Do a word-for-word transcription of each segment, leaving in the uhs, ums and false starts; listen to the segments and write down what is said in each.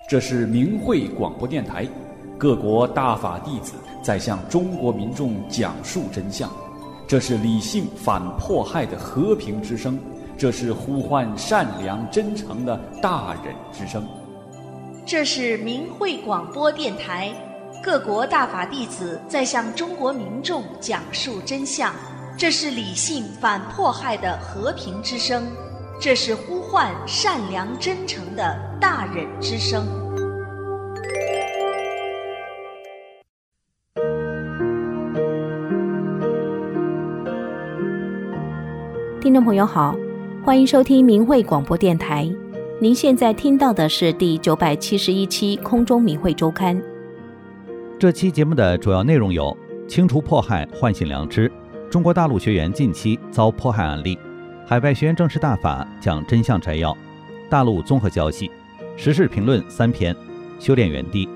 这是明慧广播电台，各国大法弟子在向中国民众讲述真相。这是理性反迫害的和平之声，这是呼唤善良真诚的大忍之声。 这是明慧广播电台，各国大法弟子在向中国民众讲述真相。这是理性反迫害的和平之声，这是呼唤善良真诚的大忍之声。 听众朋友好，欢迎收听明慧广播电台。您现在听到的是第九百七十一期空中明慧周刊。 这期节目的主要内容有：清除迫害，唤醒良知；中国大陆学员近期遭迫害案例；海外学员正式大法讲真相摘要；大陆综合消息；时事评论三篇；修炼园地。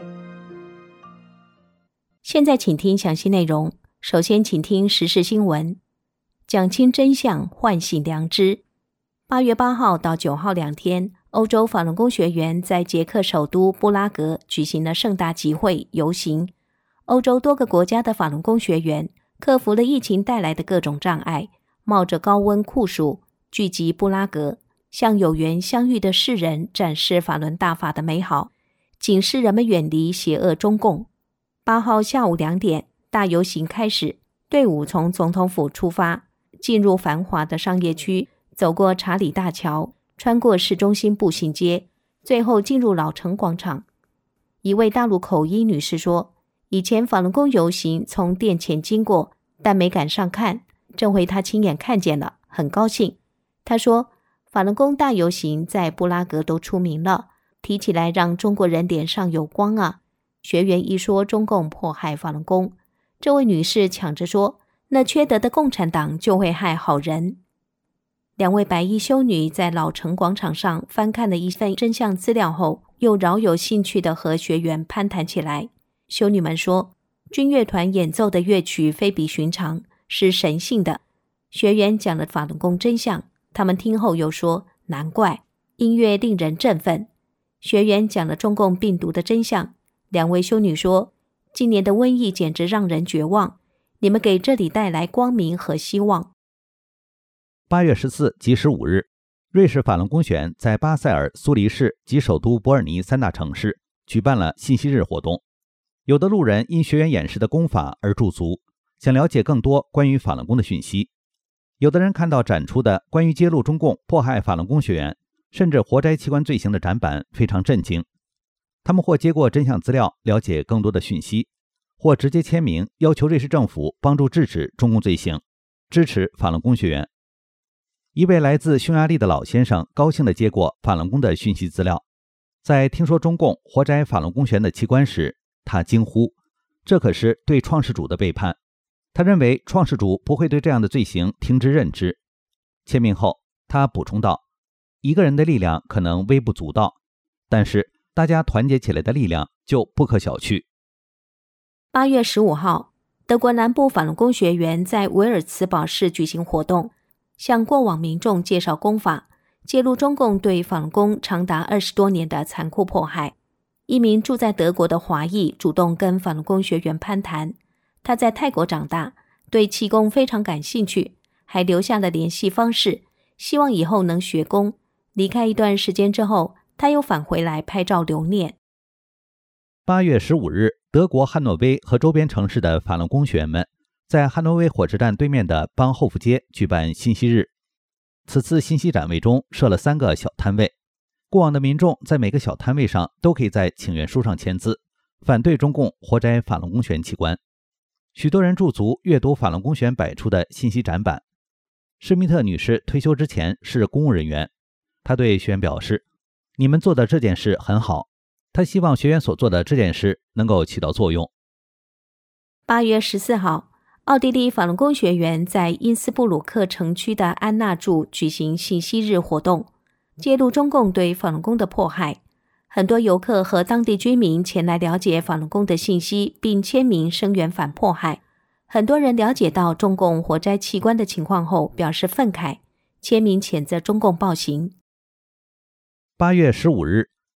现在请听详细内容。首先请听时事新闻。讲清真相，唤醒良知。八月八号到九号两天，欧洲法轮功学员在捷克首都布拉格举行了盛大集会游行。欧洲多个国家的法轮功学员克服了疫情带来的各种障碍，冒着高温酷暑聚集布拉格，向有缘相遇的世人展示法轮大法的美好，警示人们远离邪恶中共。八号下午两点，大游行开始，队伍从总统府出发，进入繁华的商业区，走过查理大桥，穿过市中心步行街，最后进入老城广场。一位大陆口音女士说，以前法轮功游行从店前经过，但没赶上看，这回她亲眼看见了，很高兴。她说，法轮功大游行在布拉格都出名了，提起来让中国人脸上有光啊。学员一说中共迫害法轮功，这位女士抢着说，那缺德的共产党就会害好人。两位白衣修女在老城广场上翻看了一份真相资料后，又饶有兴趣地和学员攀谈起来。修女们说，军乐团演奏的乐曲非比寻常，是神性的。学员讲了法轮功真相，他们听后又说，难怪，音乐令人振奋。学员讲了中共病毒的真相，两位修女说，今年的瘟疫简直让人绝望，你们给这里带来光明和希望。 八月十四及十五日，瑞士法轮功学员在巴塞尔、苏黎世及首都伯尔尼三大城市举办了信息日活动。有的路人因学员演示的功法而驻足，想了解更多关于法轮功的讯息。有的人看到展出的关于揭露中共迫害法轮功学员甚至活摘器官罪行的展板非常震惊。他们或接过真相资料了解更多的讯息，或直接签名要求瑞士政府帮助制止中共罪行，支持法轮功学员。一位来自匈牙利的老先生高兴地接过法轮功的讯息资料，在听说中共活摘法轮功学员的器官时，他惊呼，这可是对创世主的背叛。他认为创世主不会对这样的罪行听之任之。签名后，他补充道，一个人的力量可能微不足道，但是大家团结起来的力量就不可小觑。 八月十五号，德国南部法轮功学员在维尔茨堡市举行活动，向过往民众介绍功法，揭露中共对法轮功长达二十多年的残酷迫害。一名住在德国的华裔主动跟法轮功学员攀谈，他在泰国长大，对气功非常感兴趣，还留下了联系方式，希望以后能学功。离开一段时间之后，他又返回来拍照留念。 八月十五日，德国汉诺威和周边城市的法轮功学员们在汉诺威火车站对面的邦后夫街举办信息日。此次信息展位中设了三个小摊位，过往的民众在每个小摊位上都可以在请愿书上签字，反对中共活摘法轮功学员器官。许多人驻足阅读法轮功学员摆出的信息展板。施密特女士退休之前是公务人员，她对学员表示，你们做的这件事很好，她希望学员所做的这件事能够起到作用。 八月十四号，奥地利法轮功学员在因斯布鲁克城区的安纳柱举行信息日活动，揭露中共对法轮功的迫害。很多游客和当地居民前来了解法轮功的信息，并签名声援反迫害。很多人了解到中共活摘器官的情况后表示愤慨，签名谴责中共暴行。 八月十五日，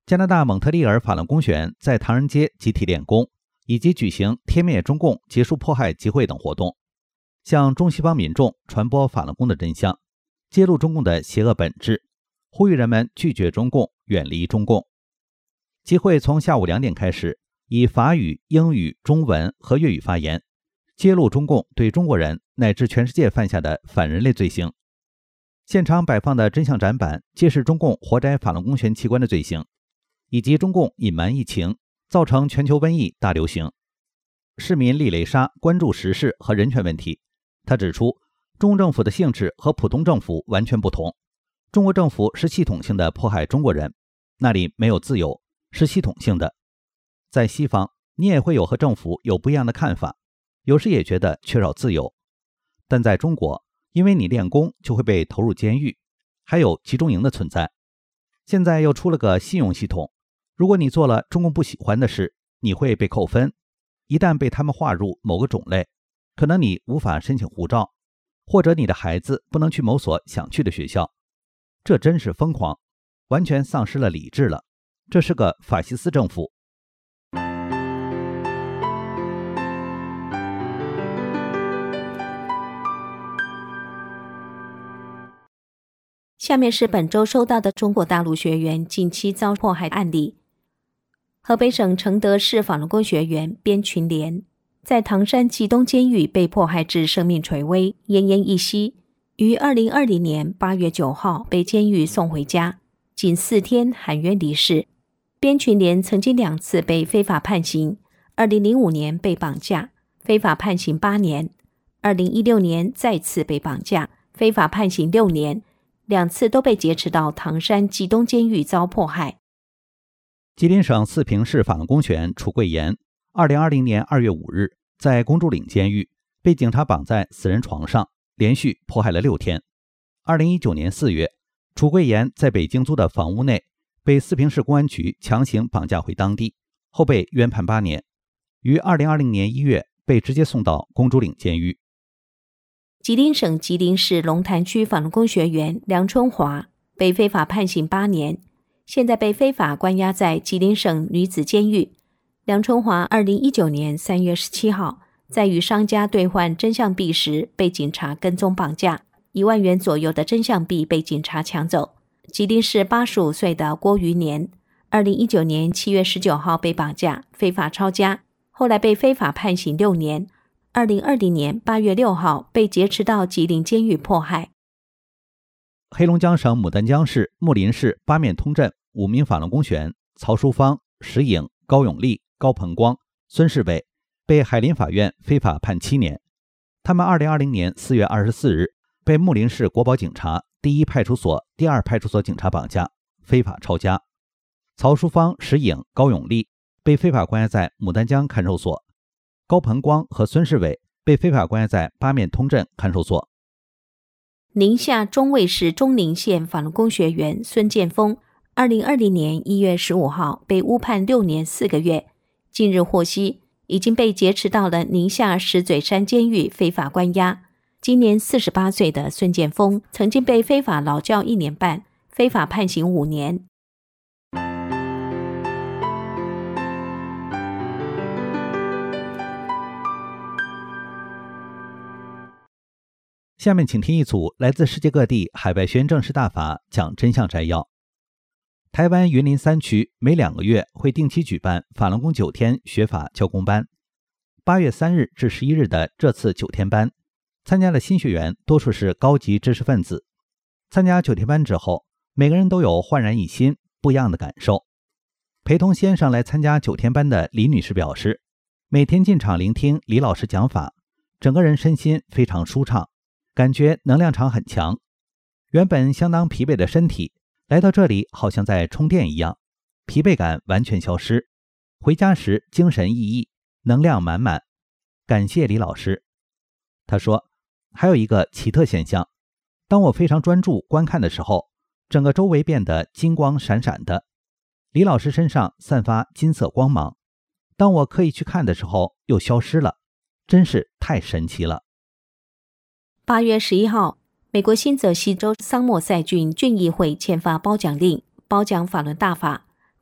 加拿大蒙特利尔法轮功学员在唐人街集体练功，以及举行天灭中共、结束迫害集会等活动，向中西方民众传播法轮功的真相，揭露中共的邪恶本质，呼吁人们拒绝中共，远离中共。集会从下午两点开始，以法语、英语、中文和粤语发言，揭露中共对中国人乃至全世界犯下的反人类罪行。现场摆放的真相展板揭示中共活摘法轮功学员器官的罪行，以及中共隐瞒疫情，造成全球瘟疫大流行。市民利雷莎关注时事和人权问题，他指出，中国政府的性质和普通政府完全不同。中国政府是系统性的迫害中国人，那里没有自由，是系统性的。在西方，你也会有和政府有不一样的看法，有时也觉得缺少自由。但在中国，因为你练功就会被投入监狱，还有集中营的存在。现在又出了个信用系统，如果你做了中共不喜欢的事，你会被扣分。一旦被他们划入某个种类，可能你无法申请护照，或者你的孩子不能去某所想去的学校。这真是疯狂，完全丧失了理智了。这是个法西斯政府。 下面是本周收到的中国大陆学员近期遭迫害案例。河北省承德市法轮功学员边群莲在唐山冀东监狱被迫害至生命垂危，奄奄一息，于二零二零年八月九号被监狱送回家，仅四天含冤离世。边群莲曾经两次被非法判刑，二零零五年被绑架，非法判刑八年，二零一六年再次被绑架，非法判刑六年，两次都被劫持到唐山冀东监狱遭迫害。 吉林省四平市法轮功学员楚桂岩二零二零年二月五日在公主岭监狱被警察绑在死人床上，连续迫害了六天。二零一九年四月，楚桂岩在北京租的房屋内被四平市公安局强行绑架回当地，后被冤判八年，于二零二零年一月被直接送到公主岭监狱。 吉林省吉林市龙潭区法轮功学员梁春华被非法判刑八年，现在被非法关押在吉林省女子监狱。梁春华二零一九年三月十七号在与商家兑换真相币时被警察跟踪绑架，一万元左右的真相币被警察抢走。吉林市八十五岁的郭余年二零一九年七月十九号被绑架，非法抄家，后来被非法判刑六年，二零二零年八月六号被劫持到吉林监狱迫害。 黑龙江省牡丹江市木林市八面通镇五名法轮功学员曹淑芳、石颖、高永利、高鹏光、孙世伟被海林法院非法判七年。他们二零二零年四月二十四日被木林市国保警察第一派出所、第二派出所警察绑架，非法抄家。曹淑芳、石颖、高永利被非法关押在牡丹江看守所，高鹏光和孙世伟被非法关押在八面通镇看守所。 宁夏中卫市中宁县法轮功学员孙建峰二零二零年一月十五号被误判六年四个月，近日获悉已经被劫持到了宁夏石嘴山监狱非法关押。今年四十八岁的孙建峰曾经被非法劳教一年半，非法判刑五年。 下面请听一组来自世界各地海外学员正式大法讲真相摘要。台湾云林三区每两个月会定期举办法轮功九天学法教功班，八月三日至十一日的这次九天班，参加的新学员多数是高级知识分子。参加九天班之后，每个人都有焕然一新、不一样的感受。陪同先生来参加九天班的李女士表示，每天进场聆听李老师讲法，整个人身心非常舒畅，感觉能量场很强。原本相当疲惫的身体来到这里好像在充电一样，疲惫感完全消失，回家时精神奕奕，能量满满。感谢李老师。他说，还有一个奇特现象，当我非常专注观看的时候，整个周围变得金光闪闪的，李老师身上散发金色光芒，当我刻意去看的时候又消失了，真是太神奇了。 八月十一号，美国新泽西州桑莫塞郡郡议会签发褒奖令，褒奖法轮大法，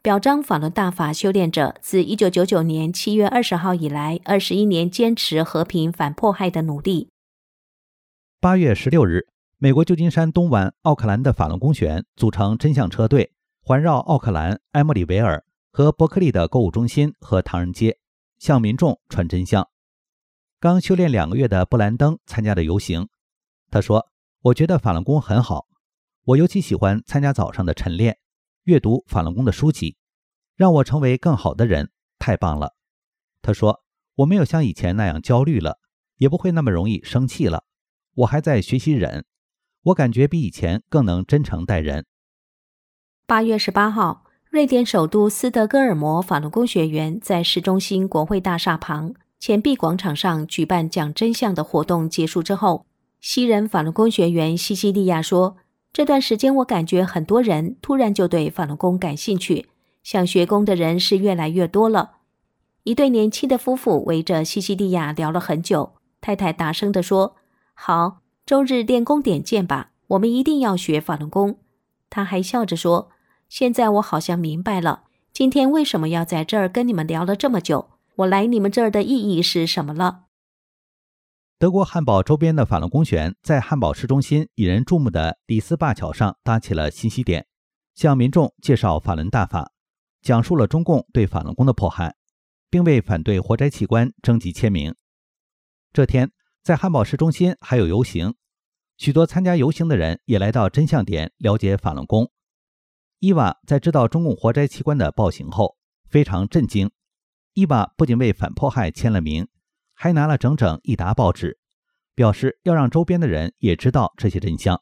表彰法轮大法修炼者自一九九九年七月二十号以来二十一年坚持和平反迫害的努力。 八月十六日，美国旧金山东湾奥克兰的法轮功学员组成真相车队，环绕奥克兰、埃默里维尔和伯克利的购物中心和唐人街，向民众传真相。刚修炼两个月的布兰登参加了游行。他说：“我觉得法轮功很好，我尤其喜欢参加早上的晨练，阅读法轮功的书籍，让我成为更好的人，太棒了。”他说：“我没有像以前那样焦虑了，也不会那么容易生气了，我还在学习忍，我感觉比以前更能真诚待人。” 八月十八号，瑞典首都斯德哥尔摩法轮功学员在市中心国会大厦旁钱币广场上举办讲真相的活动结束之后，西人法轮功学员西西利亚说：“这段时间我感觉很多人突然就对法轮功感兴趣，想学功的人是越来越多了。”一对年轻的夫妇围着西西利亚聊了很久，太太大声地说：“好，周日练功点见吧，我们一定要学法轮功。”他还笑着说：“现在我好像明白了，今天为什么要在这儿跟你们聊了这么久，我来你们这儿的意义是什么了。” 德国汉堡周边的法轮功学员在汉堡市中心引人注目的里斯灞桥上搭起了信息点，向民众介绍法轮大法，讲述了中共对法轮功的迫害，并为反对活摘器官征集签名。这天，在汉堡市中心还有游行，许多参加游行的人也来到真相点了解法轮功。伊娃在知道中共活摘器官的暴行后非常震惊，伊娃不仅为反迫害签了名，还拿了整整一沓报纸，表示要让周边的人也知道这些真相。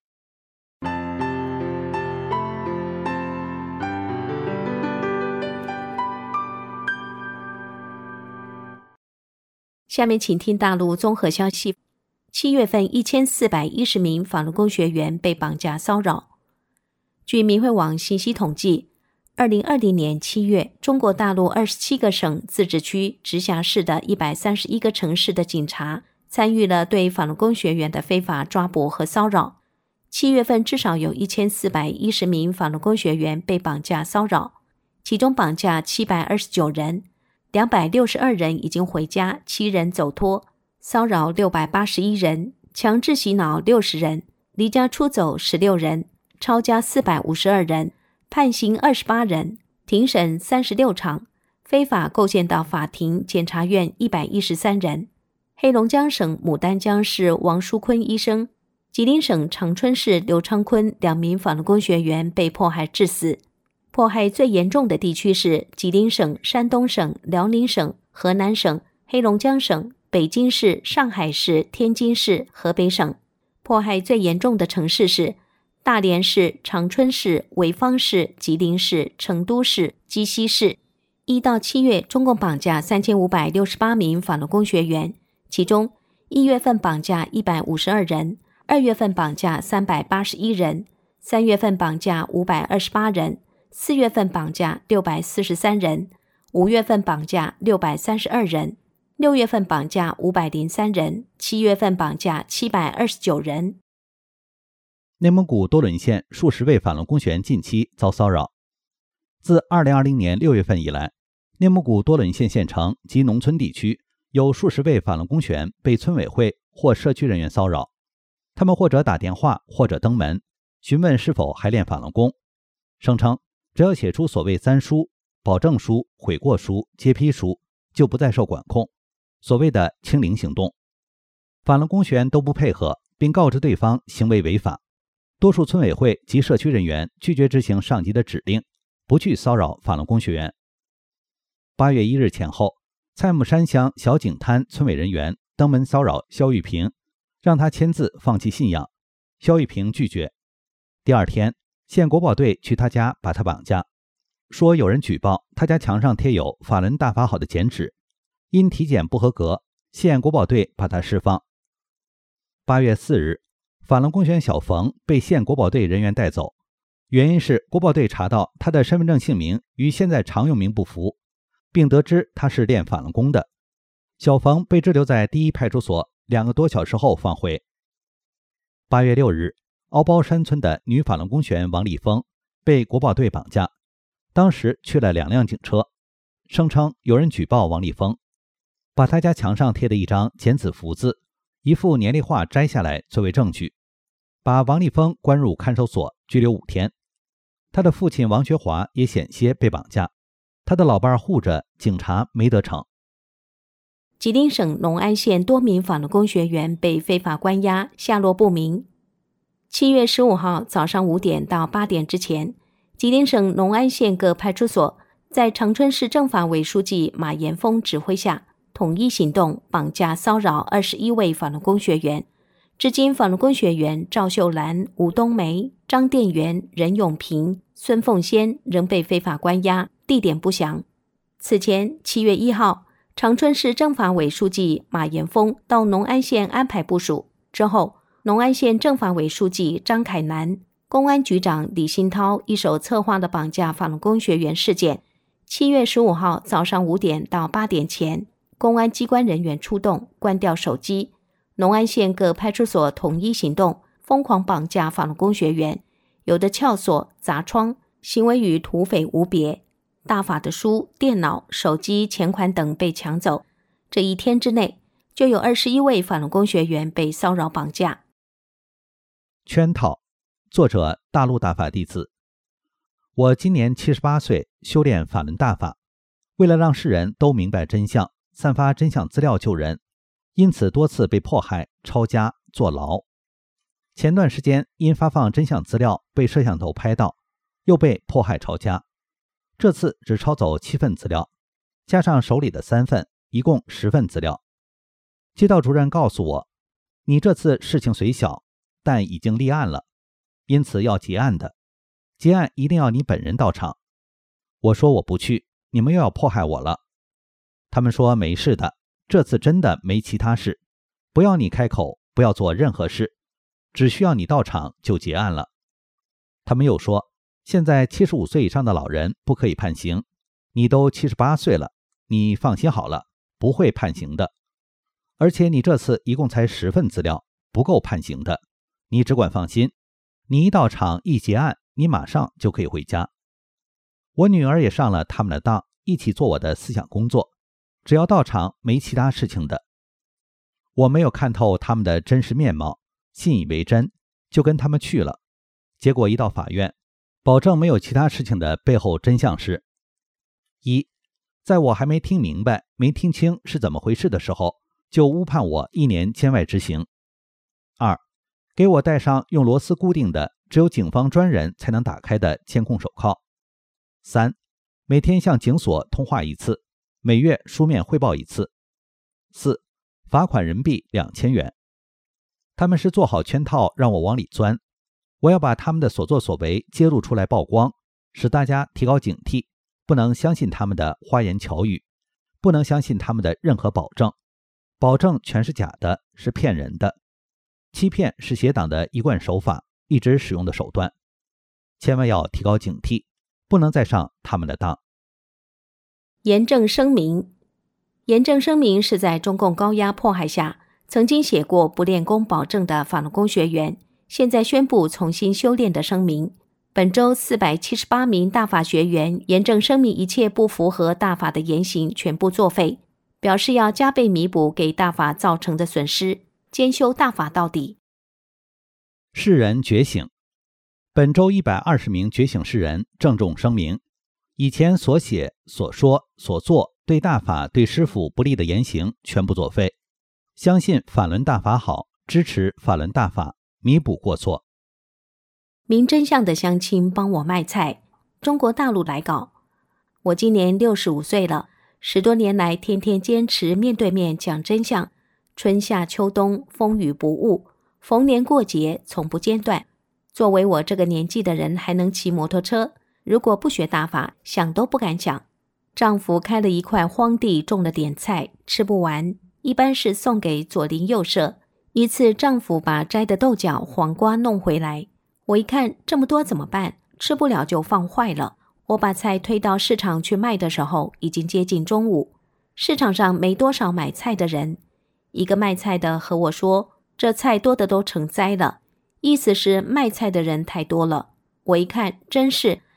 下面请听大陆综合消息。七月份一千四百一十名法轮功学员被绑架骚扰。据民会网信息统计，二零二零年七月，中国大陆二十七个省、自治区、直辖市的一百三十一个城市的警察参与了对法轮功学员的非法抓捕和骚扰。七月份至少有一千四百一十名法轮功学员被绑架骚扰，其中绑架七百二十九人，两百六十二人已经回家，七人走脱，骚扰六百八十一人，强制洗脑六十人，离家出走十六人，抄家四百五十二人，判刑二十八人，庭审三十六场，非法构建到法庭、检察院一百一十三人。黑龙江省牡丹江市王淑坤医生，吉林省长春市刘昌坤两名法轮功学员被迫害致死。迫害最严重的地区是吉林省、山东省、辽宁省、河南省、黑龙江省、北京市、上海市、天津市、河北省。迫害最严重的城市是大连市、长春市、潍坊市、吉林市、成都市、鸡西市。一到七月，中共绑架三千五百六十八名法轮功学员，其中一月份绑架一百五十二人，二月份绑架三百八十一人，三月份绑架五百二十八人，四月份绑架六百四十三人，五月份绑架六百三十二人，六月份绑架五百零三人，七月份绑架七百二十九人。 内蒙古多伦县数十位法轮功学员近期遭骚扰。自二零二零年六月份以来，内蒙古多伦县县城及农村地区有数十位法轮功学员被村委会或社区人员骚扰，他们或者打电话，或者登门询问是否还练法轮功，声称只要写出所谓三书、保证书、悔过书、揭批书，就不再受管控，所谓的清零行动。法轮功学员都不配合，并告知对方行为违法。多数村委会及社区人员拒绝执行上级的指令，不去骚扰法轮功学员。八月一日前后，蔡木山乡小井滩村委人员登门骚扰肖玉平，让他签字放弃信仰，肖玉平拒绝。第二天，县国保队去他家把他绑架，说有人举报他家墙上贴有法轮大法好的剪纸，因体检不合格，县国保队把他释放。八月四日，法轮功学员小冯被县国保队人员带走，原因是国保队查到他的身份证姓名与现在常用名不符，并得知他是练法轮功的。小冯被滞留在第一派出所两个多小时后放回。八月六日，敖包山村的女法轮功学员王丽峰被国保队绑架， 当时去了两辆警车，声称有人举报王立峰，把他家墙上贴的一张剪纸福字、一幅年历画摘下来作为证据，把王立峰关入看守所拘留五天。他的父亲王学华也险些被绑架，他的老伴护着，警察没得逞。 吉林省隆安县多名法轮功学员被非法关押，下落不明。七月十五号早上五点到八点之前，吉林省隆安县各派出所在长春市政法委书记马延峰指挥下，统一行动，绑架骚扰二十一位法轮功学员。至今，法轮功学员赵秀兰、吴冬梅、张殿元、任永平、孙凤仙仍被非法关押，地点不详。此前七月一号，长春市政法委书记马延峰到隆安县安排部署之后，隆安县政法委书记张凯南、公安局长李新涛一手策划了绑架法轮功学员事件。七月十五号早上五点到八点前，公安机关人员出动，关掉手机。隆安县各派出所统一行动，疯狂绑架法轮功学员，有的撬锁、砸窗，行为与土匪无别。大法的书、电脑、手机、钱款等被抢走。这一天之内，就有二十一位法轮功学员被骚扰绑架。 圈套，作者大陆大法弟子。我今年七十八岁，修炼法轮大法，为了让世人都明白真相，散发真相资料救人，因此多次被迫害、抄家、坐牢。前段时间因发放真相资料被摄像头拍到，又被迫害抄家。这次只抄走七份资料，加上手里的三份，一共十份资料。街道主任告诉我，你这次事情虽小，但已经立案了，因此要结案的。结案一定要你本人到场。我说我不去，你们又要迫害我了。他们说没事的，这次真的没其他事，不要你开口，不要做任何事，只需要你到场就结案了。他们又说，现在七十五岁以上的老人不可以判刑，你都七十八岁了，你放心好了，不会判刑的。而且你这次一共才十份资料，不够判刑的，你只管放心，你一到场一结案，你马上就可以回家。我女儿也上了他们的当，一起做我的思想工作，只要到场没其他事情的。我没有看透他们的真实面貌，信以为真，就跟他们去了。结果一到法院，保证没有其他事情的背后真相是：一，在我还没听明白、没听清是怎么回事的时候，就误判我一年监外执行；二，给我戴上用螺丝固定的、只有警方专人才能打开的监控手铐；三，每天向警所通话一次，每月书面汇报一次；四，罚款人民币两千元。他们是做好圈套让我往里钻，我要把他们的所作所为揭露出来曝光，使大家提高警惕，不能相信他们的花言巧语，不能相信他们的任何保证，保证全是假的，是骗人的。欺骗是邪党的一贯手法，一直使用的手段，千万要提高警惕，不能再上他们的当。 严正声明。严正声明是在中共高压迫害下，曾经写过不练功保证的法轮功学员，现在宣布重新修炼的声明。本周四百七十八名大法学员严正声明，一切不符合大法的言行全部作废，表示要加倍弥补给大法造成的损失，兼修大法到底。 世人觉醒。本周一百二十名觉醒世人郑重声明，以前所写、所说、所做对大法、对师父不利的言行全部作废，相信法轮大法好，支持法轮大法，弥补过错。 明真相的乡亲帮我卖菜，中国大陆来稿。我今年六十五岁了，十多年来天天坚持面对面讲真相，春夏秋冬风雨不误，逢年过节从不间断。作为我这个年纪的人还能骑摩托车，如果不学大法，想都不敢想。丈夫开了一块荒地，种了点菜，吃不完，一般是送给左邻右舍。一次丈夫把摘的豆角、黄瓜弄回来，我一看这么多怎么办？吃不了就放坏了。我把菜推到市场去卖的时候，已经接近中午，市场上没多少买菜的人。一个卖菜的和我说，这菜多的都成灾了，意思是卖菜的人太多了。我一看真是，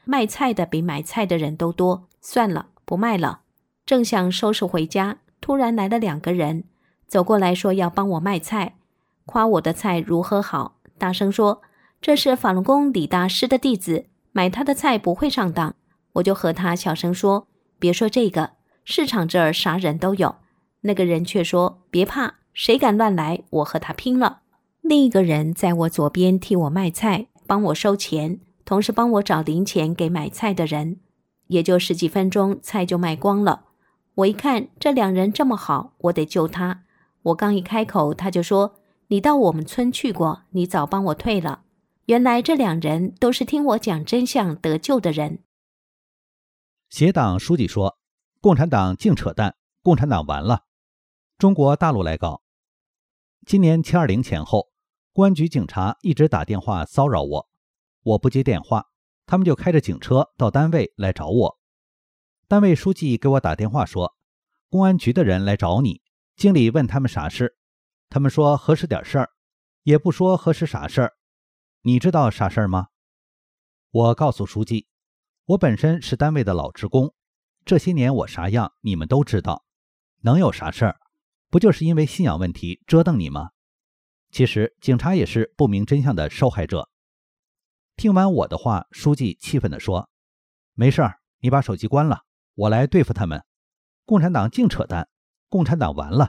卖菜的比买菜的人都多，算了，不卖了。正想收拾回家，突然来了两个人，走过来说要帮我卖菜，夸我的菜如何好，大声说这是法轮功李大师的弟子，买他的菜不会上当。我就和他小声说，别说这个，市场这儿啥人都有。那个人却说，别怕，谁敢乱来，我和他拼了。另一个人在我左边替我卖菜，帮我收钱，同时帮我找零钱给买菜的人。也就十几分钟，菜就卖光了。我一看这两人这么好，我得救他。我刚一开口，他就说，你到我们村去过，你早帮我退了。原来这两人都是听我讲真相得救的人。 协党书记说，共产党净扯淡，共产党完了。中国大陆来稿，今年七二零前后，公安局警察一直打电话骚扰我，我不接电话，他们就开着警车到单位来找我。单位书记给我打电话说，公安局的人来找你，经理问他们啥事，他们说核实点事儿，也不说核实啥事儿。你知道啥事儿吗？我告诉书记，我本身是单位的老职工，这些年我啥样你们都知道，能有啥事儿？不就是因为信仰问题折腾你吗？其实警察也是不明真相的受害者。听完我的话，书记气愤地说，没事儿，你把手机关了，我来对付他们。共产党净扯淡，共产党完了。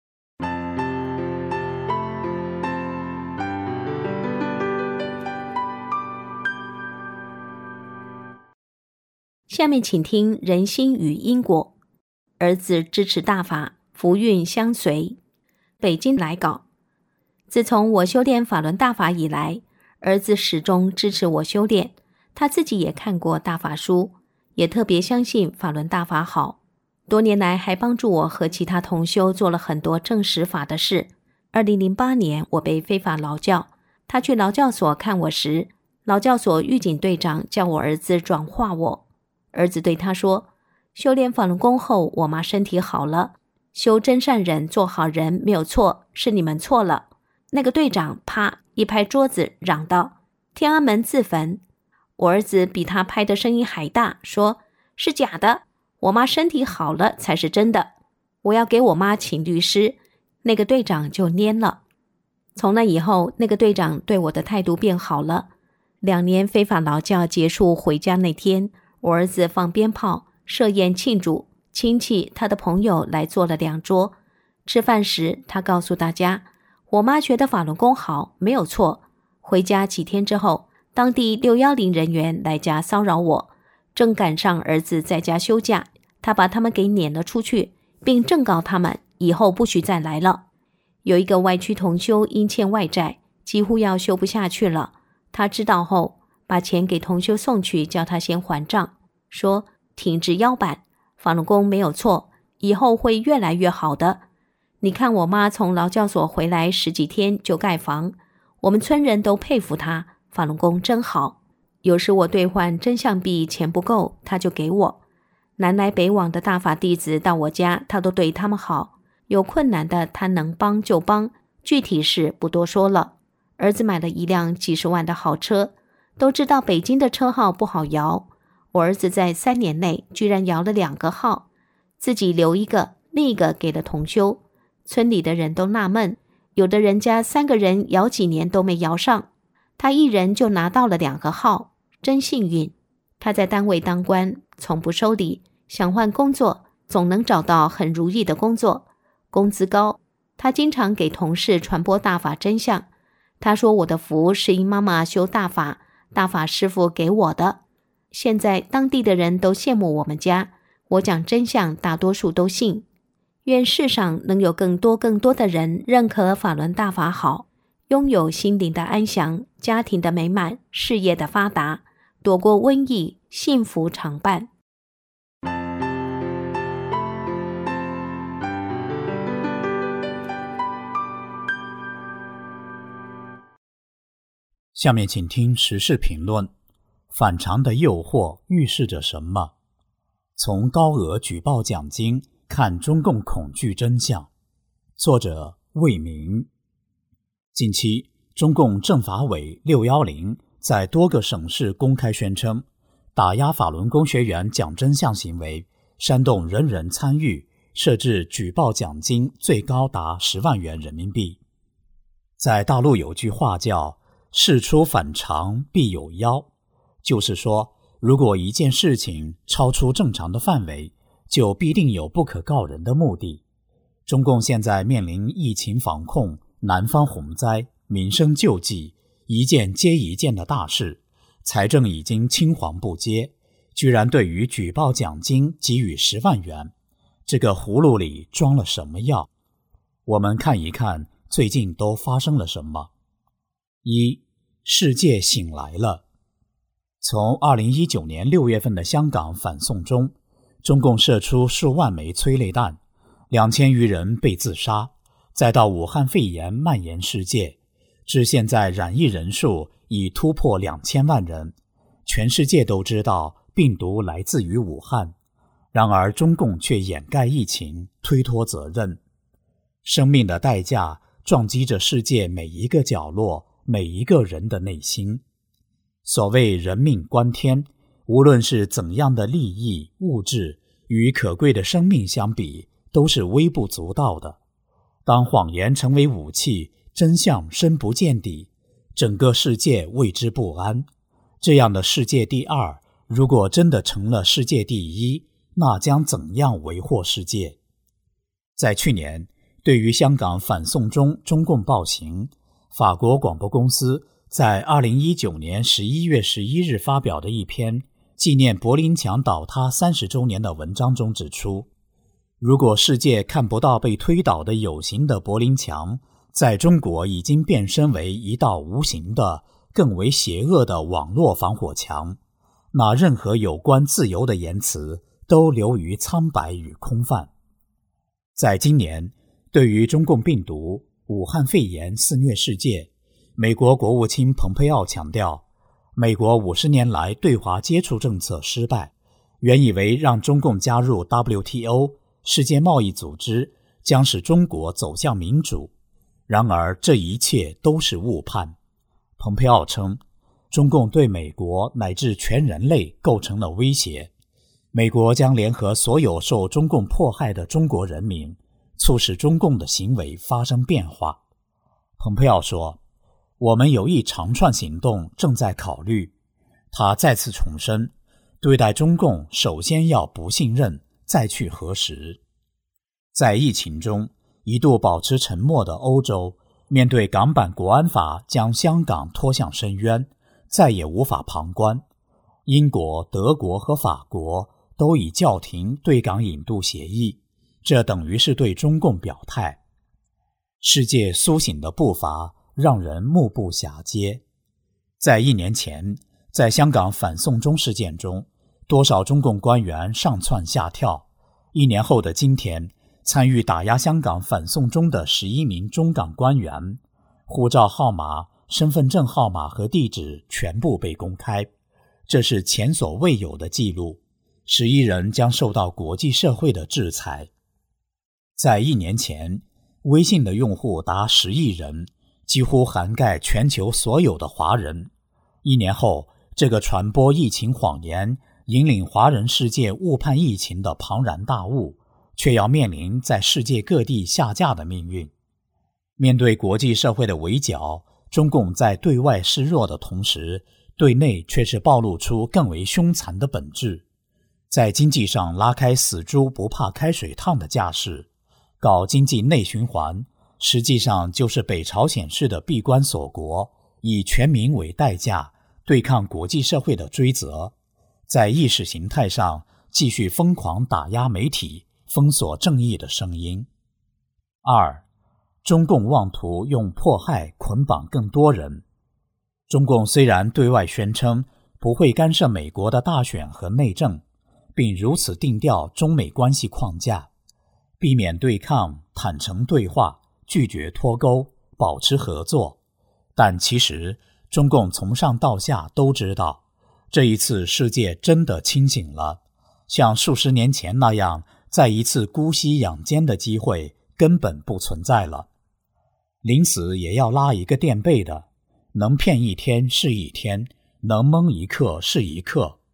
下面请听人心与因果。儿子支持大法，福运相随。北京来稿。自从我修炼法轮大法以来，儿子始终支持我修炼，他自己也看过大法书，也特别相信法轮大法好。多年来还帮助我和其他同修做了很多正实法的事。二零零八年我被非法劳教，他去劳教所看我时，劳教所狱警队长叫我儿子转化我。儿子对他说，修炼法轮功后，我妈身体好了，修真善忍做好人没有错，是你们错了。那个队长啪一拍桌子嚷道，天安门自焚。我儿子比他拍的声音还大，说是假的，我妈身体好了才是真的，我要给我妈请律师。那个队长就蔫了。从那以后，那个队长对我的态度变好了。两年非法劳教结束回家那天，我儿子放鞭炮设宴庆祝，亲戚他的朋友来做了两桌。吃饭时他告诉大家，我妈觉得法轮功好没有错。回家几天之后，当地六一零人员来家骚扰我，正赶上儿子在家休假，他把他们给撵了出去，并正告他们以后不许再来了。有一个外区同修因欠外债，几乎要修不下去了，他知道后把钱给同修送去，叫他先还账，说挺直腰板，法轮功没有错，以后会越来越好的。你看我妈从劳教所回来十几天就盖房，我们村人都佩服她，法轮功真好。有时我兑换真相币钱不够，她就给我。南来北往的大法弟子到我家，她都对他们好，有困难的她能帮就帮，具体事不多说了。儿子买了一辆几十万的好车，都知道北京的车号不好摇，我儿子在三年内居然摇了两个号，自己留一个，另一个给了同修。村里的人都纳闷，有的人家三个人摇几年都没摇上，他一人就拿到了两个号，真幸运。他在单位当官，从不收礼，想换工作总能找到很如意的工作，工资高。他经常给同事传播大法真相，他说我的福是因妈妈修大法，大法师父给我的。现在当地的人都羡慕我们家，我讲真相大多数都信。愿世上能有更多更多的人认可法轮大法好，拥有心灵的安详，家庭的美满，事业的发达，躲过瘟疫，幸福常伴。 下面请听时事评论。反常的诱惑预示着什么？从高额举报奖金看中共恐惧真相。作者魏明。近期，中共政法委六一零在多个省市公开宣称， 打压法轮功学员讲真相行为，煽动人人参与，设置举报奖金最高达十万元人民币。在大陆有句话叫事出反常必有妖，就是说如果一件事情超出正常的范围，就必定有不可告人的目的。中共现在面临疫情防控、南方洪灾、民生救济，一件接一件的大事，财政已经青黄不接，居然对于举报奖金给予十万元，这个葫芦里装了什么药？我们看一看最近都发生了什么。一、世界醒来了。从二零一九年六月份的香港反送中，中共射出数万枚催泪弹，两千余人被自杀，再到武汉肺炎蔓延世界，至现在染疫人数已突破两千万人，全世界都知道病毒来自于武汉，然而中共却掩盖疫情，推脱责任。生命的代价撞击着世界每一个角落，每一个人的内心。所谓人命关天，无论是怎样的利益、物质，与可贵的生命相比，都是微不足道的。当谎言成为武器，真相深不见底，整个世界为之不安。这样的世界第二，如果真的成了世界第一，那将怎样为祸世界？在去年，对于香港反送中中共暴行，法国广播公司在二零一九年十一月十一日发表的一篇纪念柏林墙倒塌三十周年的文章中指出，如果世界看不到被推倒的有形的柏林墙，在中国已经变身为一道无形的、更为邪恶的网络防火墙，那任何有关自由的言辞都流于苍白与空泛。在今年，对于中共病毒、武汉肺炎肆虐世界，美国国务卿蓬佩奥强调，美国五十年来对华接触政策失败，原以为让中共加入 W T O 世界贸易组织将使中国走向民主，然而这一切都是误判。蓬佩奥称，中共对美国乃至全人类构成了威胁，美国将联合所有受中共迫害的中国人民，促使中共的行为发生变化。蓬佩奥说，我们有一长串行动正在考虑。他再次重申，对待中共首先要不信任，再去核实。在疫情中一度保持沉默的欧洲，面对港版国安法将香港拖向深渊，再也无法旁观。英国、德国和法国都已叫停对港引渡协议，这等于是对中共表态。世界苏醒的步伐让人目不暇接。在一年前，在香港反送中事件中，多少中共官员上蹿下跳。一年后的今天，参与打压香港反送中的十一名中港官员，护照号码、身份证号码和地址全部被公开，这是前所未有的记录。十一人将受到国际社会的制裁。在一年前，微信的用户达十亿人，几乎涵盖全球所有的华人。一年后，这个传播疫情谎言、引领华人世界误判疫情的庞然大物，却要面临在世界各地下架的命运。面对国际社会的围剿，中共在对外示弱的同时，对内却是暴露出更为凶残的本质。在经济上拉开死猪不怕开水烫的架势，搞经济内循环，实际上就是北朝鲜式的闭关锁国，以全民为代价对抗国际社会的追责。在意识形态上继续疯狂打压媒体，封锁正义的声音。二、中共妄图用迫害捆绑更多人。中共虽然对外宣称不会干涉美国的大选和内政，并如此定调中美关系框架，避免对抗，坦诚对话，拒绝脱钩，保持合作。但其实中共从上到下都知道，这一次世界真的清醒了，像数十年前那样再一次姑息养奸的机会根本不存在了。临死也要拉一个垫背的，能骗一天是一天，能蒙一刻是一刻。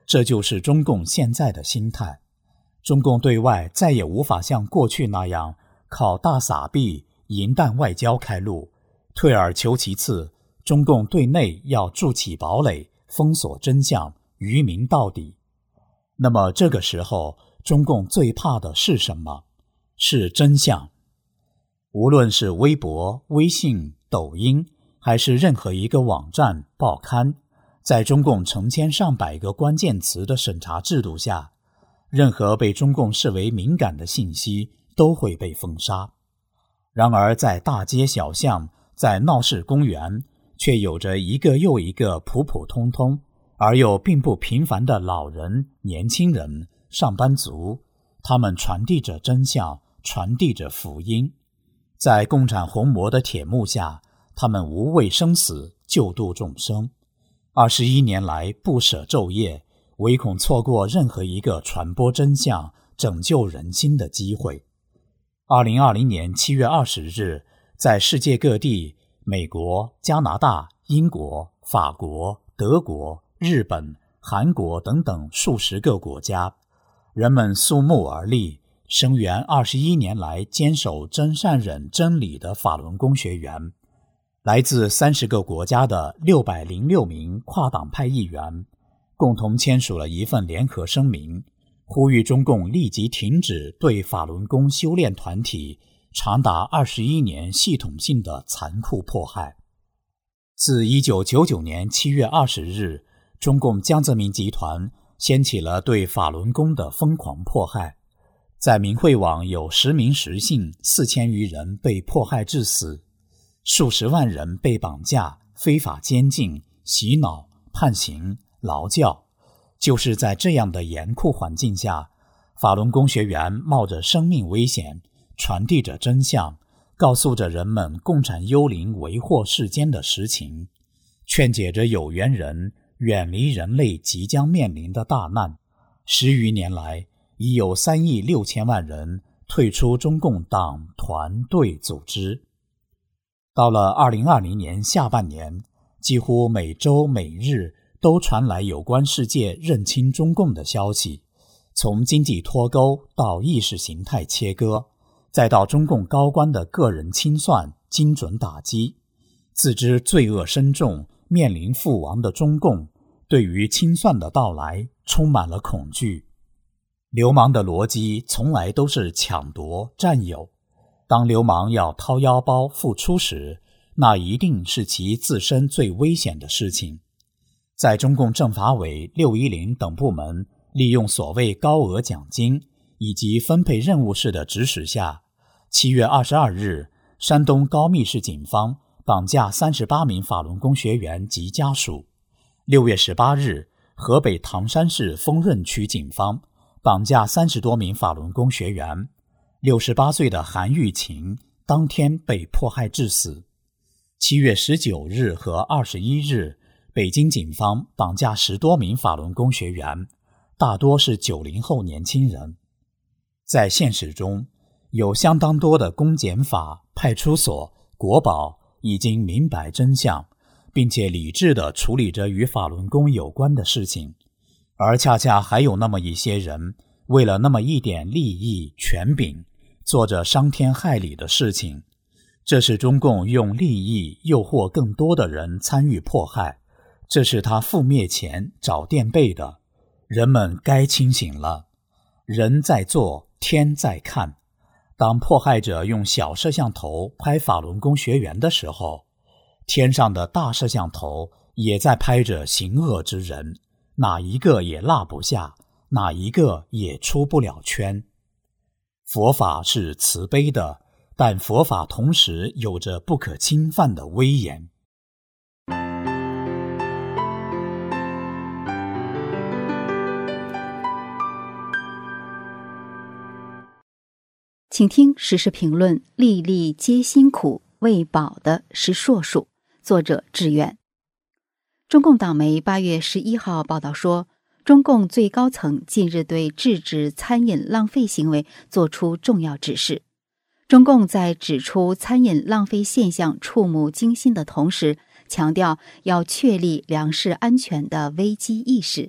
这就是中共现在的心态。中共对外再也无法像过去那样靠大撒币、银弹外交开路，退而求其次，中共对内要筑起堡垒，封锁真相，愚民到底。那么这个时候，中共最怕的是什么？是真相。无论是微博、微信、抖音，还是任何一个网站、报刊，在中共成千上百个关键词的审查制度下，任何被中共视为敏感的信息都会被封杀。然而在大街小巷，在闹市公园，却有着一个又一个普普通通而又并不平凡的老人、年轻人、上班族，他们传递着真相，传递着福音。在共产红魔的铁幕下，他们无畏生死，救度众生。二十一年来不舍昼夜，唯恐错过任何一个传播真相、拯救人心的机会。二零二零年七月二十日，在世界各地，美国、加拿大、英国、法国、德国、日本、韩国等等数十个国家，人们肃穆而立，声援二十一年来坚守真善忍真理的法轮功学员。来自三十个国家的六百零六名跨党派议员共同签署了一份联合声明，呼吁中共立即停止对法轮功修炼团体长达二十一年系统性的残酷迫害。自一九九九年七月二十日，中共江泽民集团掀起了对法轮功的疯狂迫害，在明慧网有十名实信，四千余人被迫害致死，数十万人被绑架、非法监禁、洗脑、判刑、劳教。就是在这样的严酷环境下，法轮功学员冒着生命危险，传递着真相，告诉着人们共产幽灵为祸世间的实情，劝解着有缘人远离人类即将面临的大难。十余年来，已有三亿六千万人退出中共党团队组织。到了二零二零年下半年，几乎每周每日都传来有关世界认清中共的消息，从经济脱钩到意识形态切割，再到中共高官的个人清算、精准打击。自知罪恶深重，面临覆亡的中共，对于清算的到来充满了恐惧。流氓的逻辑从来都是抢夺、占有。当流氓要掏腰包付出时，那一定是其自身最危险的事情。在中共政法委、六一零等部门利用所谓高额奖金以及分配任务式的指使下，七月二十二日，山东高密市警方绑架三十八名法轮功学员及家属。六月十八日，河北唐山市丰润区警方绑架三十多名法轮功学员，六十八岁的韩玉琴当天被迫害致死。七月十九日和二十一日，北京警方绑架十多名法轮功学员，大多是九零后年轻人。在现实中，有相当多的公检法、派出所、国保已经明白真相，并且理智地处理着与法轮功有关的事情，而恰恰还有那么一些人，为了那么一点利益、权柄，做着伤天害理的事情。这是中共用利益诱惑更多的人参与迫害，这是他覆灭前找垫背的。人们该清醒了，人在做，天在看。当迫害者用小摄像头拍法轮功学员的时候，天上的大摄像头也在拍着行恶之人，哪一个也落不下，哪一个也出不了圈。佛法是慈悲的，但佛法同时有着不可侵犯的威严。 请听时事评论：粒粒皆辛苦，喂饱的是硕树。作者志远。中共党媒八月十一号报道说，中共最高层近日对制止餐饮浪费行为作出重要指示。中共在指出餐饮浪费现象触目惊心的同时，强调要确立粮食安全的危机意识，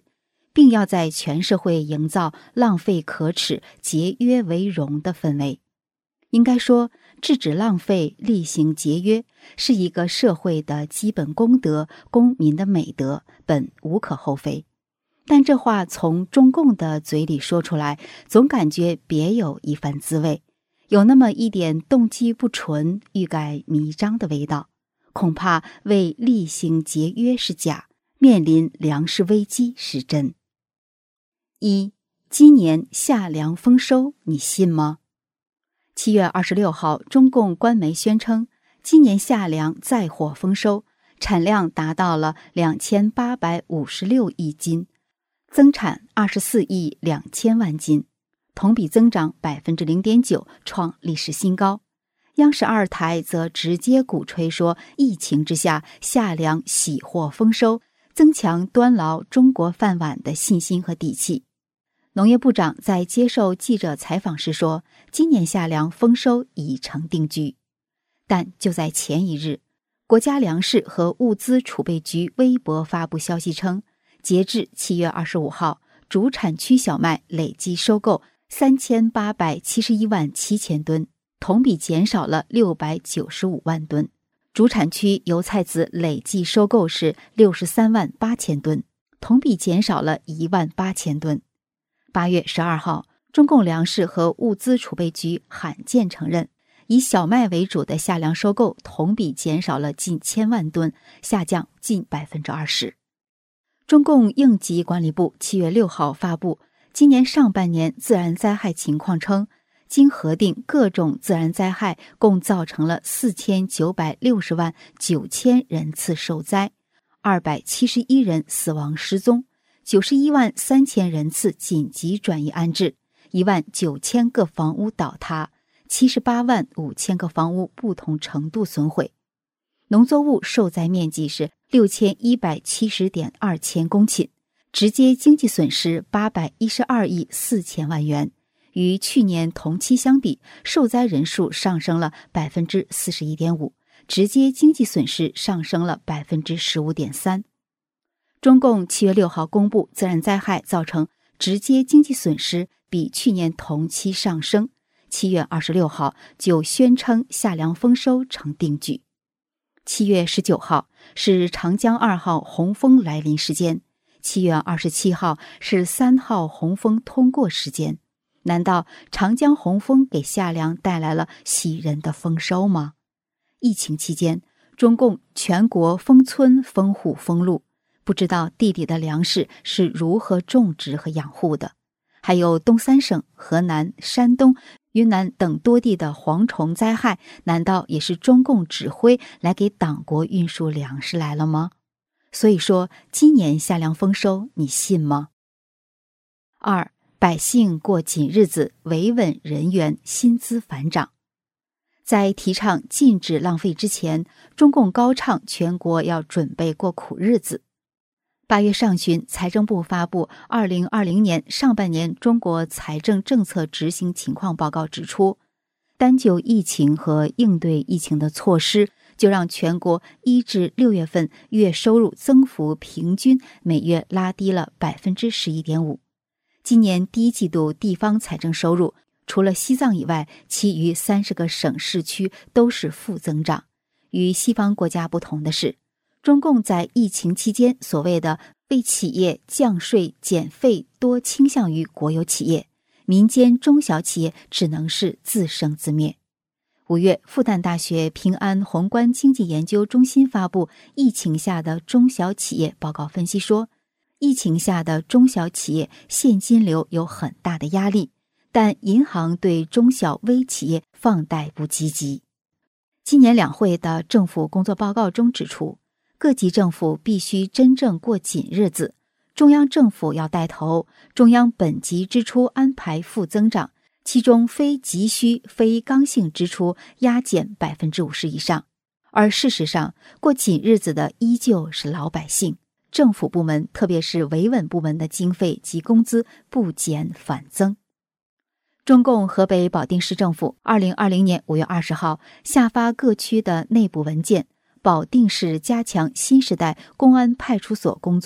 并要在全社会营造浪费可耻、节约为荣的氛围。应该说，制止浪费、厉行节约是一个社会的基本公德、公民的美德，本无可厚非。但这话从中共的嘴里说出来，总感觉别有一番滋味，有那么一点动机不纯、欲盖弥彰的味道。恐怕为厉行节约是假，面临粮食危机是真。一，今年夏粮丰收，你信吗？七月二十六号，中共官媒宣称，今年夏粮再获丰收，产量达到了两千八百五十六亿斤，增产二十四亿两千万斤，同比增长百分之零点九，创历史新高。央视二台则直接鼓吹说，疫情之下夏粮喜获丰收，增强端牢中国饭碗的信心和底气。农业部长在接受记者采访时说，今年夏粮丰收已成定局。但就在前一日，国家粮食和物资储备局微博发布消息称，截至七月二十五号，主产区小麦累计收购三千八百七十一万七千吨，同比减少了六百九十五万吨。主产区油菜籽累计收购是六十三万八千吨，同比减少了一万八千吨。八月十二号，中共粮食和物资储备局罕见承认，以小麦为主的夏粮收购同比减少了近千万吨，下降近百分之二十。中共应急管理部七月六号发布今年上半年自然灾害情况称，经核定，各种自然灾害共造成了四千九百六十万九千人次受灾，二百七十一人死亡失踪，九十一万三千人次紧急转移安置，一万九千个房屋倒塌，七十八万五千个房屋不同程度损毁。农作物受灾面积是六千一百七十点二千公顷，直接经济损失八百一十二亿四千万元。与去年同期相比，受灾人数上升了百分之四十一点五，直接经济损失上升了百分之十五点三。中共七月六号公布，自然灾害造成直接经济损失比去年同期上升。七月二十六号就宣称夏粮丰收成定局。七月十九号是长江二号洪峰来临时间，七月二十七号是三号洪峰通过时间。难道长江洪峰给夏粮带来了喜人的丰收吗？疫情期间，中共全国封村、封户、封路，不知道地里的粮食是如何种植和养护的。还有东三省、河南、山东、云南等多地的蝗虫灾害，难道也是中共指挥来给党国运输粮食来了吗？所以说，今年夏粮丰收，你信吗？二，百姓过紧日子，维稳人员薪资反涨。在提倡禁止浪费之前，中共高唱全国要准备过苦日子。八月上旬，财政部发布二零二零年上半年中国财政政策执行情况报告指出，单就疫情和应对疫情的措施，就让全国一至六月份月收入增幅平均每月拉低了百分之十一点五。今年第一季度地方财政收入，除了西藏以外，其余三十个省市区都是负增长。与西方国家不同的是，中共在疫情期间所谓的为企业降税减费多倾向于国有企业，民间中小企业只能是自生自灭。五月，复旦大学平安宏观经济研究中心发布疫情下的中小企业报告分析说，疫情下的中小企业现金流有很大的压力，但银行对中小微企业放贷不积极。今年两会的政府工作报告中指出，各级政府必须真正过紧日子，中央政府要带头，中央本级支出安排负增长，其中非急需、非刚性支出压减百分之五十以上。而事实上，过紧日子的依旧是老百姓。政府部门，特别是维稳部门的经费及工资不减反增。中共河北保定市政府二零二零年五月二十号下发各区的内部文件，保定市加强新时代公安派出所工作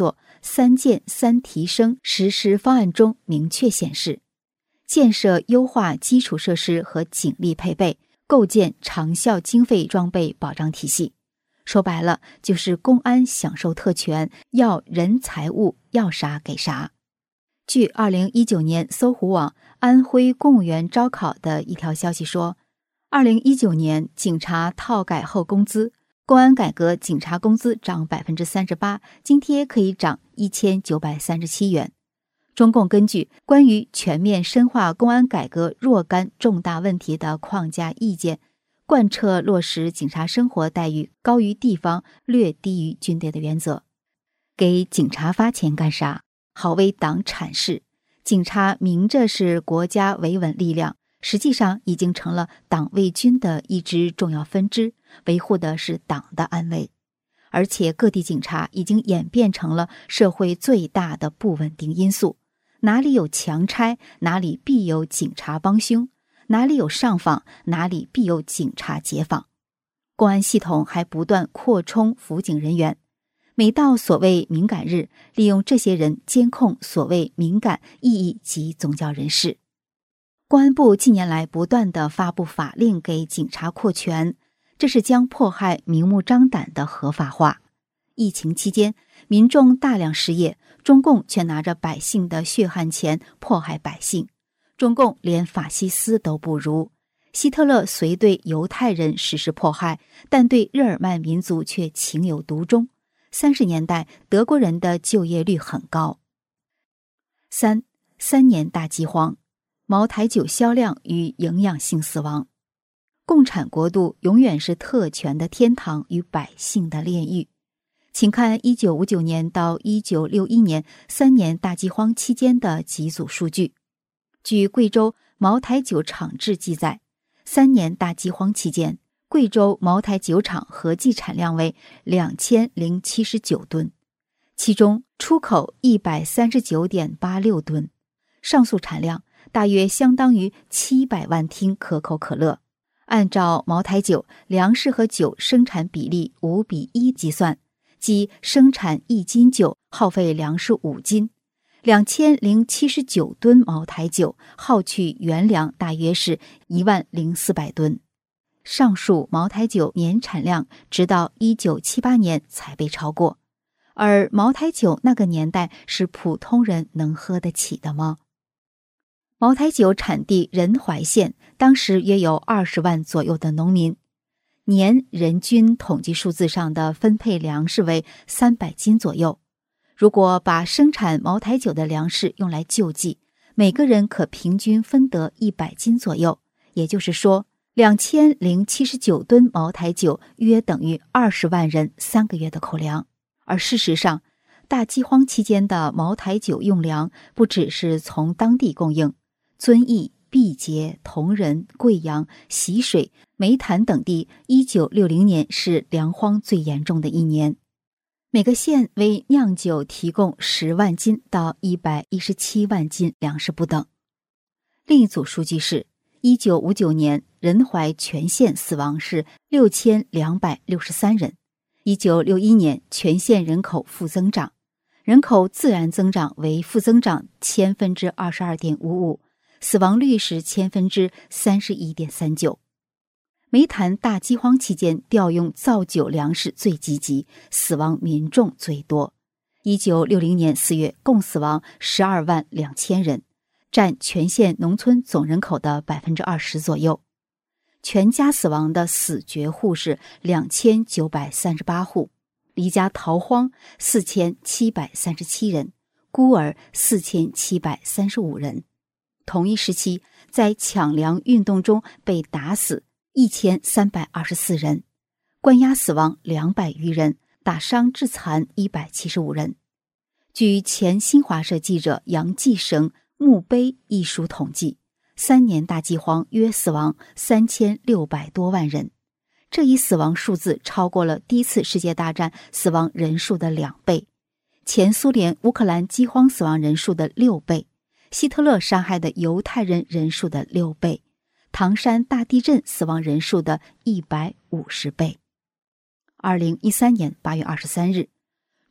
三建三提升实施方案中明确显示，建设优化基础设施和警力配备，构建长效经费装备保障体系。说白了，就是公安享受特权，要人财物要啥给啥。据二零一九年搜狐网安徽公务员招考的一条消息说，二零一九年警察套改后工资，公安改革警察工资涨 百分之三十八， 津贴可以涨一千九百三十七元。中共根据关于全面深化公安改革若干重大问题的框架意见，贯彻落实警察生活待遇高于地方、略低于军队的原则。给警察发钱干啥？好为党阐释。警察明着是国家维稳力量，实际上已经成了党卫军的一支重要分支，维护的是党的安危。而且各地警察已经演变成了社会最大的不稳定因素，哪里有强拆，哪里必有警察帮凶，哪里有上访，哪里必有警察解访。公安系统还不断扩充辅警人员，每到所谓敏感日，利用这些人监控所谓敏感异议及宗教人士。公安部近年来不断地发布法令给警察扩权，这是将迫害明目张胆的合法化。疫情期间，民众大量失业，中共却拿着百姓的血汗钱迫害百姓。中共连法西斯都不如，希特勒虽对犹太人实施迫害，但对日耳曼民族却情有独钟。三十年代，德国人的就业率很高。三三年大饥荒，茅台酒销量与营养性死亡。共产国度永远是特权的天堂与百姓的炼狱。请看一九五九年到一九六一年三年大饥荒期间的几组数据。据贵州茅台酒厂志记载，三年大饥荒期间，贵州茅台酒厂合计产量为两千零七十九吨，其中出口一百三十九点八六吨，上述产量大约相当于七百万听可口可乐。按照茅台酒粮食和酒生产比例五比一计算，即生产一斤酒耗费粮食五斤，两千零七十九吨茅台酒耗去原粮大约是一万零四百吨。上述茅台酒年产量直到一九七八年才被超过，而茅台酒那个年代是普通人能喝得起的吗？茅台酒产地仁怀县当时约有二十万左右的农民，年人均统计数字上的分配粮食为三百斤左右。如果把生产茅台酒的粮食用来救济，每个人可平均分得一百斤左右，也就是说两千零七十九吨茅台酒约等于二十万人三个月的口粮。而事实上，大饥荒期间的茅台酒用粮不只是从当地供应，遵义、毕节、铜仁、贵阳、习水、煤炭等地一九六零年是粮荒最严重的一年，每个县为酿酒提供十万斤到一百一十七万斤粮食不等。另一组数据是一九五九年仁怀全县死亡是六千两百六十三人，一九六一年全县人口负增长，人口自然增长为负增长千分之二十二点五五，死亡率是千分之三十一点三九。煤炭大饥荒期间调用造酒粮食最积极，死亡民众最多。一九六零年四月共死亡十二万两千人，占全县农村总人口的百分之二十左右。全家死亡的死绝户是两千九百三十八户，离家逃荒四千七百三十七人，孤儿四千七百三十五人。同一时期，在抢粮运动中被打死一千三百二十四人，关押死亡两百余人，打伤致残一百七十五人。据前新华社记者杨继绳墓碑一书统计，三年大饥荒约死亡三千六百多万人，这一死亡数字超过了第一次世界大战死亡人数的两倍，前苏联乌克兰饥荒死亡人数的六倍，希特勒杀害的犹太人人数的六倍，唐山大地震死亡人数的一百五十倍。二零一三年八月二十三日，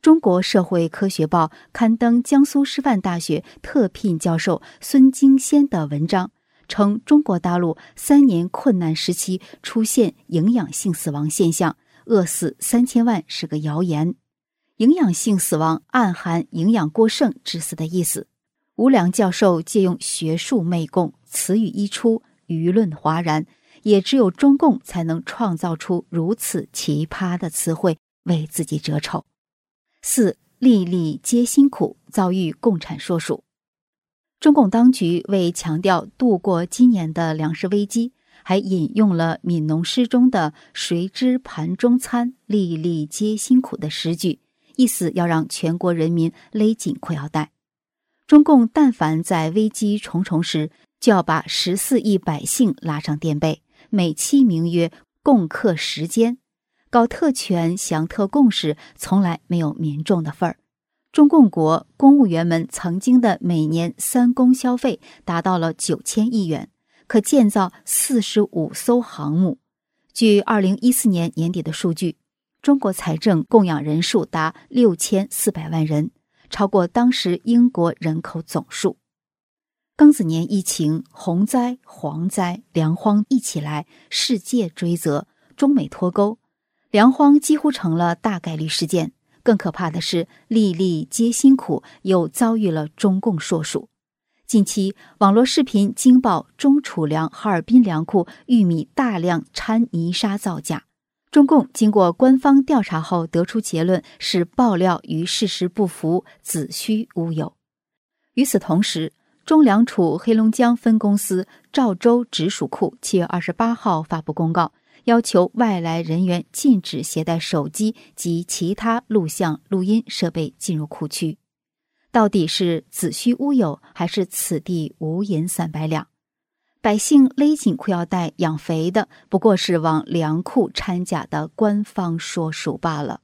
中国社会科学报刊登江苏师范大学特聘教授孙京先的文章，称中国大陆三年困难时期出现营养性死亡现象，饿死三千万是个谣言。营养性死亡暗含营养过剩致死的意思。吴良教授借用学术媚共，词语一出，舆论哗然，也只有中共才能创造出如此奇葩的词汇，为自己折丑。四，粒粒皆辛苦，遭遇共产说属。中共当局为强调度过今年的粮食危机，还引用了悯农诗中的谁知盘中餐，粒粒皆辛苦的诗句，意思要让全国人民勒紧裤腰带。中共但凡在危机重重时，就要把十四亿百姓拉上垫背，美其名曰共克时艰。搞特权降特共时，从来没有民众的份儿。中共国公务员们曾经的每年三公消费达到了九千亿元，可建造四十五艘航母。据二零一四年年底的数据，中国财政供养人数达六千四百万人，超过当时英国人口总数。庚子年疫情，洪灾、蝗灾、粮荒一起来，世界追责，中美脱钩。粮荒几乎成了大概率事件，更可怕的是粒粒皆辛苦，又遭遇了中共硕鼠。近期网络视频惊爆中储粮哈尔滨粮库玉米大量掺泥沙造假，中共经过官方调查后得出结论是爆料与事实不符，子虚乌有。与此同时，中粮储黑龙江分公司赵州直属库七月二十八号发布公告，要求外来人员禁止携带手机及其他录像录音设备进入库区。到底是子虚乌有，还是此地无银三百两？百姓勒紧裤腰带养肥的，不过是往粮库掺假的官方说属罢了。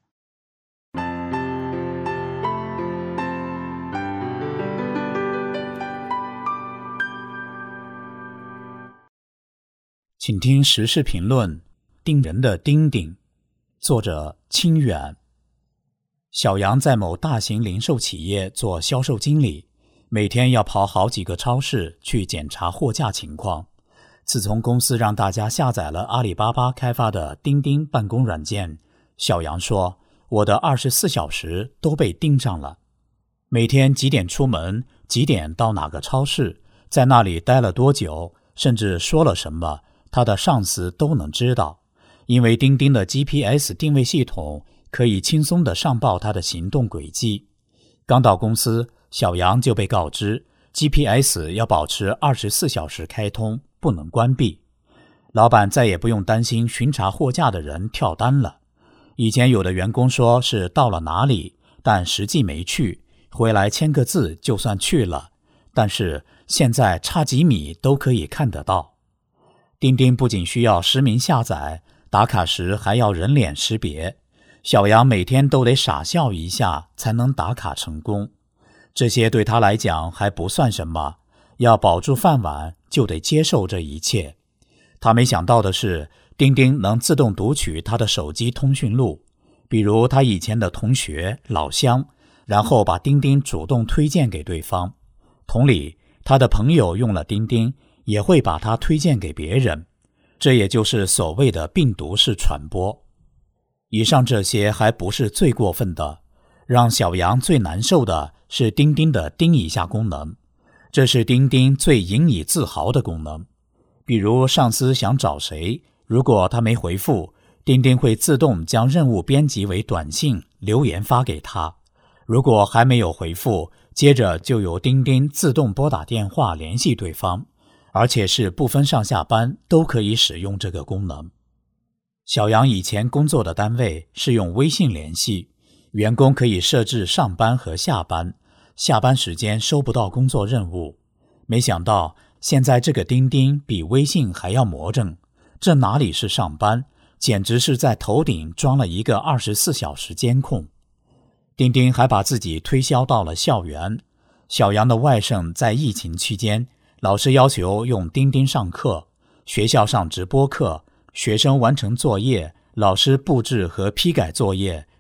请听时事评论，盯人的丁丁，作者清远。小杨在某大型零售企业做销售经理，每天要跑好几个超市去检查货架情况。自从公司让大家下载了阿里巴巴开发的钉钉办公软件，小杨说，我的二十四小时都被盯上了。每天几点出门，几点到哪个超市，在那里待了多久，甚至说了什么，他的上司都能知道。因为钉钉的 G P S 定位系统可以轻松地上报他的行动轨迹。刚到公司，小杨就被告知 G P S 要保持二十四小时开通，不能关闭。老板再也不用担心巡查货架的人跳单了。以前有的员工说是到了哪里，但实际没去，回来签个字就算去了，但是现在差几米都可以看得到。钉钉不仅需要实名下载，打卡时还要人脸识别，小杨每天都得傻笑一下才能打卡成功。这些对他来讲还不算什么，要保住饭碗就得接受这一切。他没想到的是，钉钉能自动读取他的手机通讯录，比如他以前的同学、老乡，然后把钉钉主动推荐给对方。同理，他的朋友用了钉钉，也会把它推荐给别人。这也就是所谓的病毒式传播。以上这些还不是最过分的，让小杨最难受的是钉钉的叮一下功能。这是钉钉最引以自豪的功能。比如上司想找谁，如果他没回复，钉钉会自动将任务编辑为短信留言发给他。如果还没有回复，接着就由钉钉自动拨打电话联系对方，而且是不分上下班都可以使用这个功能。小杨以前工作的单位是用微信联系，员工可以设置上班和下班，下班时间收不到工作任务。没想到现在这个钉钉比微信还要魔怔，这哪里是上班，简直是在头顶装了一个二十四小时监控。钉钉还把自己推销到了校园。小杨的外甥在疫情期间，老师要求用钉钉上课，学校上直播课，学生完成作业，老师布置和批改作业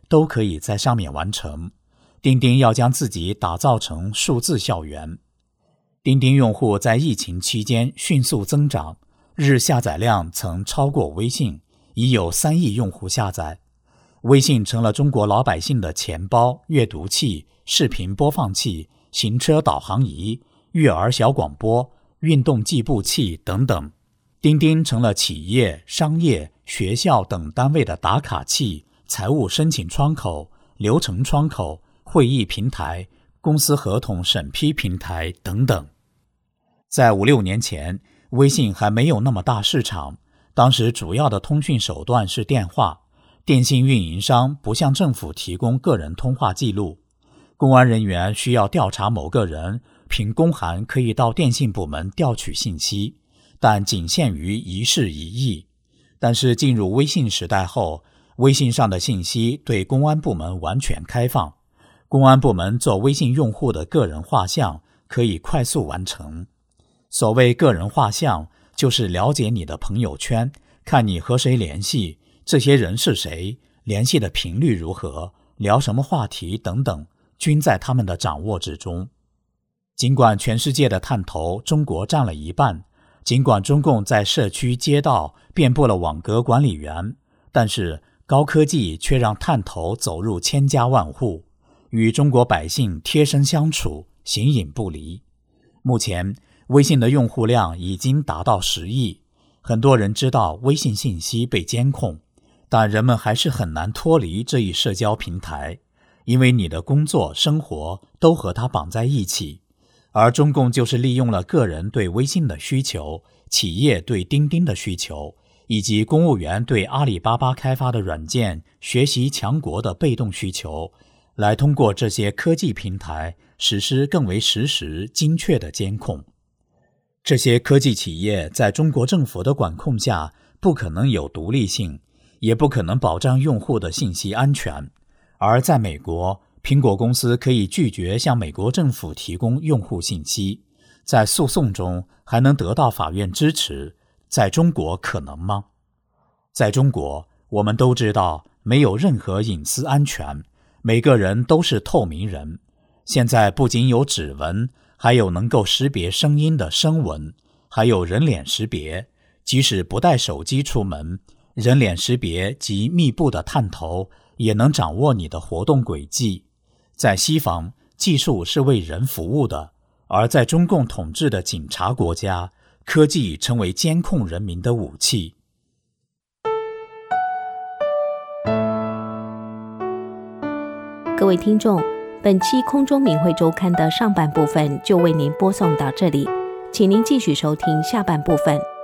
都可以在上面完成。钉钉要将自己打造成数字校园。钉钉用户在疫情期间迅速增长，日下载量曾超过微信，已有三亿用户下载。微信成了中国老百姓的钱包、阅读器、视频播放器、行车导航仪、育儿小广播、运动计步器等等。钉钉成了企业、商业、学校等单位的打卡器、财务申请窗口、流程窗口、会议平台、公司合同审批平台等等。在五六年前，微信还没有那么大市场，当时主要的通讯手段是电话。电信运营商不向政府提供个人通话记录，公安人员需要调查某个人，凭公函可以到电信部门调取信息，但仅限于一事一议。但是进入微信时代后，微信上的信息对公安部门完全开放，公安部门做微信用户的个人画像可以快速完成。所谓个人画像，就是了解你的朋友圈，看你和谁联系，这些人是谁，联系的频率如何，聊什么话题等等，均在他们的掌握之中。尽管全世界的探头中国占了一半，尽管中共在社区街道遍布了网格管理员，但是高科技却让探头走入千家万户，与中国百姓贴身相处，形影不离。目前微信的用户量已经达到十亿，很多人知道微信信息被监控，但人们还是很难脱离这一社交平台，因为你的工作、生活都和它绑在一起。而中共就是利用了个人对微信的需求、企业对钉钉的需求，以及公务员对阿里巴巴开发的软件学习强国的被动需求，来通过这些科技平台实施更为实时、精确的监控。这些科技企业在中国政府的管控下不可能有独立性，也不可能保障用户的信息安全。而在美国，苹果公司可以拒绝向美国政府提供用户信息，在诉讼中还能得到法院支持。在中国可能吗？在中国，我们都知道没有任何隐私安全，每个人都是透明人。现在不仅有指纹，还有能够识别声音的声纹，还有人脸识别，即使不带手机出门，人脸识别及密布的探头也能掌握你的活动轨迹。在西方，技术是为人服务的，而在中共统治的警察国家，科技成为监控人民的武器。 各位听众，本期空中明慧周刊的上半部分就为您播送到这里，请您继续收听下半部分。